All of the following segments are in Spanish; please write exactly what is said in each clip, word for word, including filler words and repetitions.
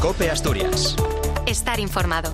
COPE Asturias. Estar informado.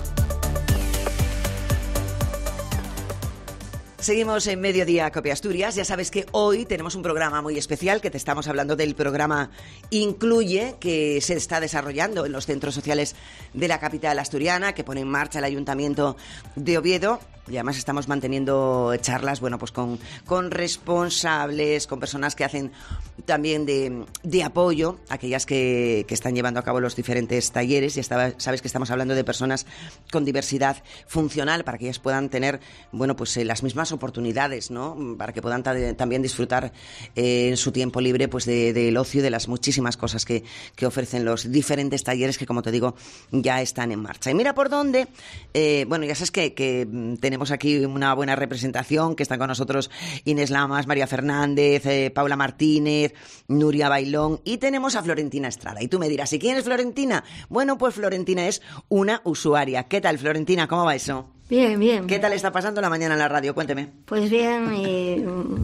Seguimos en Mediodía COPE Asturias. Ya sabes que hoy tenemos un programa muy especial, que te estamos hablando del programa Incluye, que se está desarrollando en los centros sociales de la capital asturiana, que pone en marcha el Ayuntamiento de Oviedo. Y además estamos manteniendo charlas, bueno, pues con, con responsables, con personas que hacen también de, de apoyo, aquellas que, que están llevando a cabo los diferentes talleres. Y estaba, sabes que estamos hablando de personas con diversidad funcional, para que ellas puedan tener, bueno, pues eh, las mismas oportunidades, ¿no? Para que puedan ta- también disfrutar eh, en su tiempo libre, pues de, del ocio y de las muchísimas cosas que, que ofrecen los diferentes talleres que, como te digo, ya están en marcha. Y mira por dónde, eh, bueno, ya sabes que, que tenemos Tenemos aquí una buena representación, que están con nosotros Inés Lamas, María Fernández, eh, Paula Martínez, Nuria Bailón, y tenemos a Florentina Estrada. Y tú me dirás, ¿y quién es Florentina? Bueno, pues Florentina es una usuaria. ¿Qué tal, Florentina? ¿Cómo va eso? Bien, bien. ¿Qué tal está pasando la mañana en la radio? Cuénteme. Pues bien y,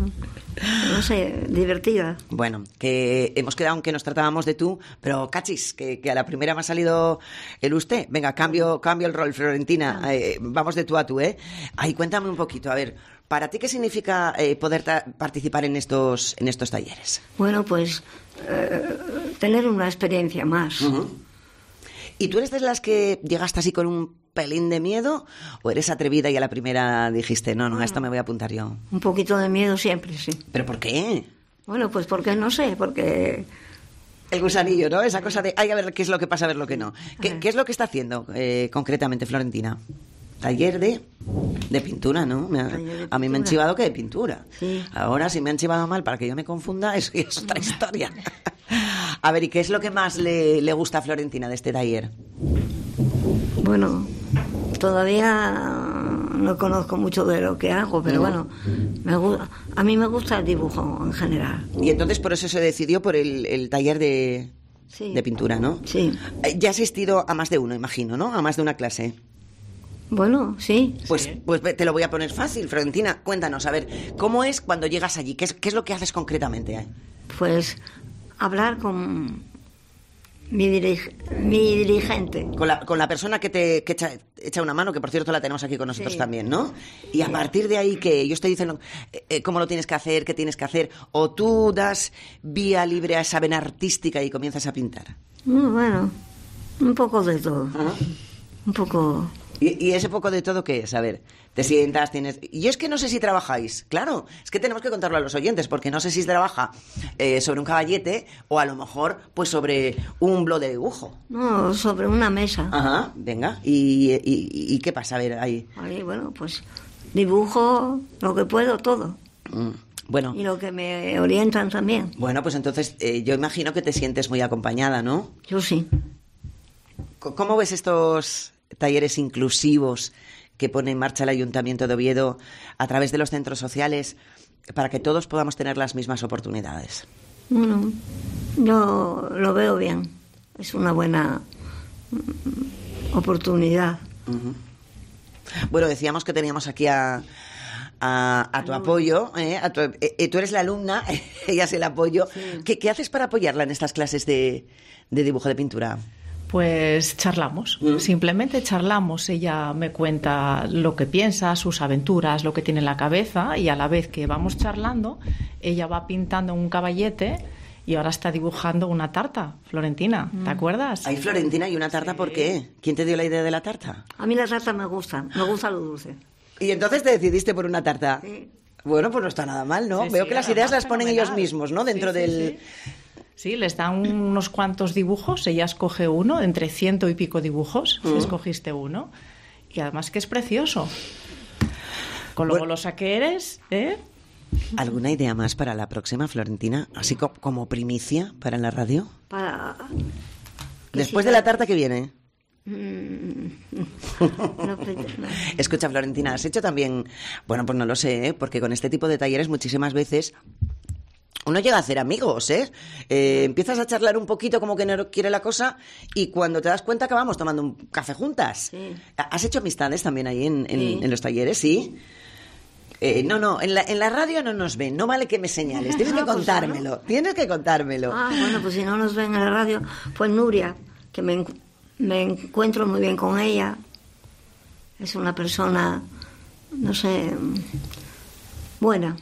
no sé, divertida. Bueno, que hemos quedado en que nos tratábamos de tú, pero cachis, que, que a la primera me ha salido el usted. Venga, cambio, cambio el rol, Florentina. Eh, vamos de tú a tú, ¿eh? Ay, cuéntame un poquito, a ver, ¿para ti qué significa eh, poder ta- participar en estos, en estos talleres? Bueno, pues eh, tener una experiencia más. Uh-huh. ¿Y tú eres de las que llegaste así con un pelín de miedo, o eres atrevida y a la primera dijiste, no, no, a esto me voy a apuntar yo? Un poquito de miedo siempre, sí. ¿Pero por qué? Bueno, pues porque no sé, porque... El gusanillo, ¿no? Esa cosa de, ay, a ver qué es lo que pasa, a ver lo que no. ¿Qué, qué es lo que está haciendo eh, concretamente Florentina? Taller de, de pintura, ¿no? Me ha, Taller de a mí me han pintura. chivado que de pintura. Sí. Ahora, si me han chivado mal para que yo me confunda, eso es otra historia. A ver, ¿y qué es lo que más le, le gusta a Florentina de este taller? Bueno, todavía no conozco mucho de lo que hago, pero No. bueno, me gu- a mí me gusta el dibujo en general. Y entonces por eso se decidió por el, el taller de, Sí. de pintura, ¿no? Sí. Eh, Ya has asistido a más de uno, imagino, ¿no? A más de una clase. Bueno, sí. Pues, pues te lo voy a poner fácil, Florentina. Cuéntanos, a ver, ¿cómo es cuando llegas allí? ¿Qué es, qué es lo que haces concretamente? eh? Pues hablar con mi, dirig- mi dirigente. Con la, con la persona que te que echa, echa una mano, que por cierto la tenemos aquí con nosotros Sí. también, ¿no? Y a partir de ahí, que ellos te dicen lo- eh, eh, cómo lo tienes que hacer, qué tienes que hacer, o tú das vía libre a esa vena artística y comienzas a pintar. Mm, Bueno, un poco de todo. Ajá. Un poco... ¿Y, y ese poco de todo qué es? A ver, te sientas, tienes... Y es que no sé si trabajáis, claro, es que tenemos que contarlo a los oyentes, porque no sé si trabaja eh, sobre un caballete o a lo mejor pues sobre un blog de dibujo. No, sobre una mesa. Ajá, venga, ¿y, y, y qué pasa? A ver, ahí... Ahí, bueno, pues dibujo lo que puedo, todo. Mm, Bueno, Y lo que me orientan también. bueno, pues entonces eh, yo imagino que te sientes muy acompañada, ¿no? Yo sí. C- ¿Cómo ves estos talleres inclusivos que pone en marcha el Ayuntamiento de Oviedo a través de los centros sociales para que todos podamos tener las mismas oportunidades? Bueno, yo lo veo bien. Es una buena mm, oportunidad. Ujú. Bueno, decíamos que teníamos aquí a, a, a tu apoyo, ¿eh? A tu- eh, eh, tú eres la alumna, ella es el apoyo. Sí. ¿Qué, qué haces para apoyarla en estas clases de, de dibujo, de pintura? Pues charlamos, ¿Mm? simplemente charlamos. Ella me cuenta lo que piensa, sus aventuras, lo que tiene en la cabeza, y a la vez que vamos charlando, ella va pintando un caballete y ahora está dibujando una tarta, Florentina, ¿te acuerdas? Ay, Florentina, ¿y una tarta por qué? ¿Quién te dio la idea de la tarta? A mí la tarta me gusta, me gusta lo dulce. Y entonces te decidiste por una tarta. Sí. Bueno, pues no está nada mal, ¿no? Sí, Veo sí, que las además ideas las ponen ellos fenomenal. mismos, ¿no? Dentro Sí, sí, del... sí. Sí, les dan unos cuantos dibujos, ella escoge uno, entre ciento y pico dibujos, Mm. escogiste uno, y además que es precioso. Con lo Bueno. golosa que eres, ¿eh? ¿Alguna idea más para la próxima, Florentina? Así co- como primicia para la radio. Para... Después de la tarta que viene. Mm, no, pero- no. Escucha, Florentina, has hecho también... Bueno, pues no lo sé, ¿eh? Porque con este tipo de talleres muchísimas veces uno llega a hacer amigos, ¿eh? Eh, Empiezas a charlar un poquito como que no quiere la cosa y cuando te das cuenta acabamos tomando un café juntas. Sí. ¿Has hecho amistades también ahí en, en- Sí. en los talleres? Sí. Eh, no, no, en la, en la radio no nos ven, no vale que me señales, tienes que Ah, pues contármelo, tienes que contármelo. Ah, bueno, pues si no nos ven en la radio, pues Nuria, que me, encu- me encuentro muy bien con ella. Es una persona, no sé, buena.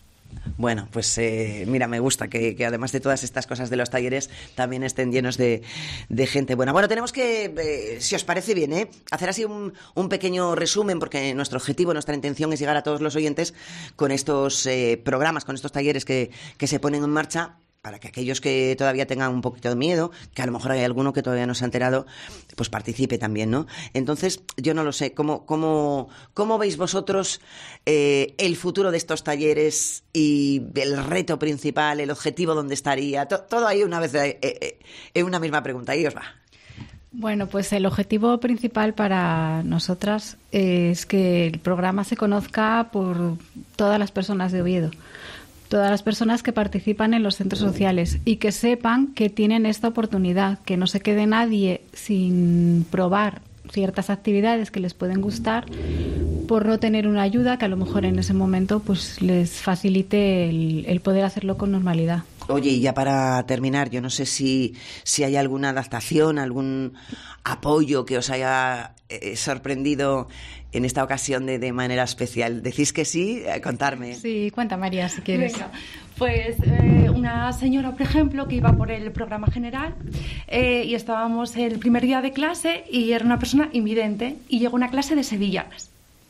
Bueno, pues eh, mira, me gusta que, que además de todas estas cosas de los talleres también estén llenos de, de gente buena. Bueno, tenemos que, eh, si os parece bien, ¿eh? hacer así un, un pequeño resumen, porque nuestro objetivo, nuestra intención es llegar a todos los oyentes con estos eh, programas, con estos talleres que, que se ponen en marcha, para que aquellos que todavía tengan un poquito de miedo, que a lo mejor hay alguno que todavía no se ha enterado, pues participe también, ¿no? Entonces, yo no lo sé, ¿cómo, cómo, cómo veis vosotros eh, el futuro de estos talleres y el reto principal, el objetivo donde estaría? To- todo ahí una vez, eh, eh, en una misma pregunta, ahí os va. Bueno, pues el objetivo principal para nosotras es que el programa se conozca por todas las personas de Oviedo, todas las personas que participan en los centros sociales, y que sepan que tienen esta oportunidad, que no se quede nadie sin probar ciertas actividades que les pueden gustar por no tener una ayuda que a lo mejor en ese momento pues les facilite el, el poder hacerlo con normalidad. Oye, y ya para terminar, yo no sé si, si hay alguna adaptación, algún apoyo que os haya eh, sorprendido en esta ocasión de, de manera especial. ¿Decís que sí? Eh, contarme. Sí, cuenta, María, si quieres. Venga, pues eh, una señora, por ejemplo, que iba por el programa general eh, y estábamos el primer día de clase y era una persona invidente y llegó a una clase de sevillanas.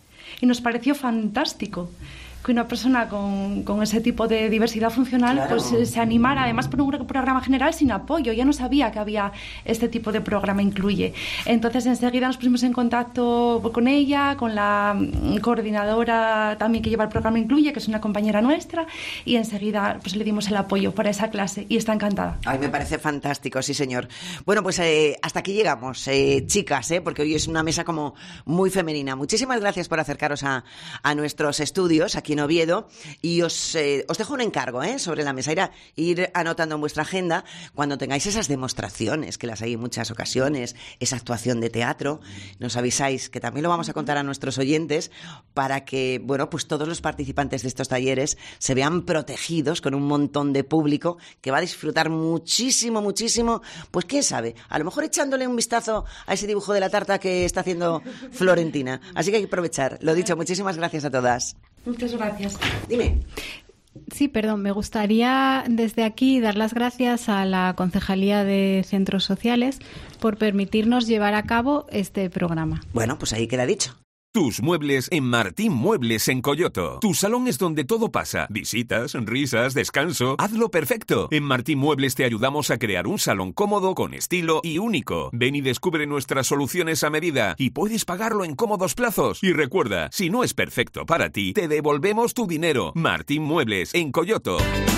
Y nos pareció fantástico que una persona con, con ese tipo de diversidad funcional Claro. pues eh, se animara, además por un programa general sin apoyo. Ya no sabía que había este tipo de programa Incluye. Entonces enseguida nos pusimos en contacto con ella, con la mm, coordinadora también que lleva el programa Incluye, que es una compañera nuestra, y enseguida pues le dimos el apoyo para esa clase y está encantada. Ay, me parece fantástico, sí señor. Bueno, pues eh, hasta aquí llegamos, eh, chicas, eh, porque hoy es una mesa como muy femenina. Muchísimas gracias por acercaros a, a nuestros estudios aquí en Oviedo, y os, eh, os dejo un encargo eh, sobre la mesa, ir, a, ir anotando en vuestra agenda cuando tengáis esas demostraciones, que las hay en muchas ocasiones, esa actuación de teatro, nos avisáis, que también lo vamos a contar a nuestros oyentes, para que, bueno, pues todos los participantes de estos talleres se vean protegidos con un montón de público que va a disfrutar muchísimo, muchísimo, pues quién sabe, a lo mejor echándole un vistazo a ese dibujo de la tarta que está haciendo Florentina. Así que hay que aprovechar. Lo dicho, muchísimas gracias a todas. Muchas gracias. Dime. Sí, perdón, me gustaría desde aquí dar las gracias a la Concejalía de Centros Sociales por permitirnos llevar a cabo este programa. Bueno, pues ahí queda dicho. Tus muebles en Martín Muebles en Coyoto. Tu salón es donde todo pasa. Visitas, risas, descanso. Hazlo perfecto. En Martín Muebles te ayudamos a crear un salón cómodo, con estilo y único. Ven y descubre nuestras soluciones a medida y puedes pagarlo en cómodos plazos. Y recuerda, si no es perfecto para ti, te devolvemos tu dinero. Martín Muebles en Coyoto.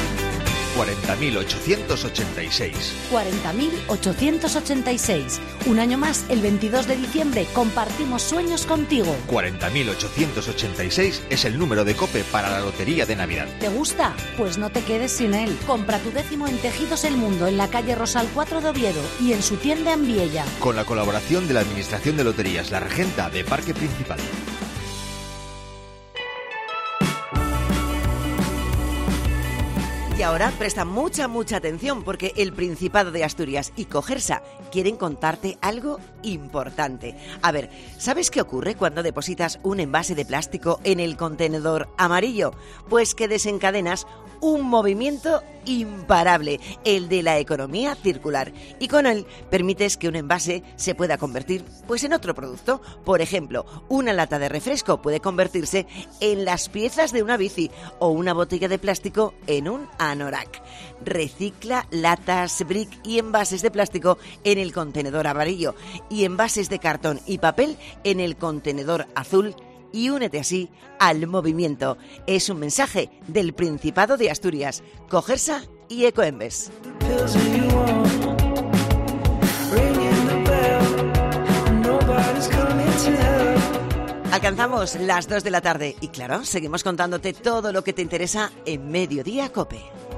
cuarenta mil ochocientos ochenta y seis. cuarenta mil ochocientos ochenta y seis. Un año más, el veintidós de diciembre, compartimos sueños contigo. cuarenta mil ochocientos ochenta y seis es el número de COPE para la Lotería de Navidad. ¿Te gusta? Pues no te quedes sin él. Compra tu décimo en Tejidos El Mundo, en la calle Rosal cuatro de Oviedo y en su tienda en Viella. Con la colaboración de la Administración de Loterías La Regenta de Parque Principal. Y ahora presta mucha, mucha atención, porque el Principado de Asturias y Cogersa quieren contarte algo importante. A ver, ¿sabes qué ocurre cuando depositas un envase de plástico en el contenedor amarillo? Pues que desencadenas un movimiento imparable, el de la economía circular, y con él permites que un envase se pueda convertir pues en otro producto. Por ejemplo, una lata de refresco puede convertirse en las piezas de una bici, o una botella de plástico en un anorak. Recicla latas, brick y envases de plástico en el contenedor amarillo, y envases de cartón y papel en el contenedor azul, y únete así al movimiento. Es un mensaje del Principado de Asturias, Cogersa y Ecoembes. Alcanzamos las dos de la tarde y claro, seguimos contándote todo lo que te interesa en Mediodía COPE.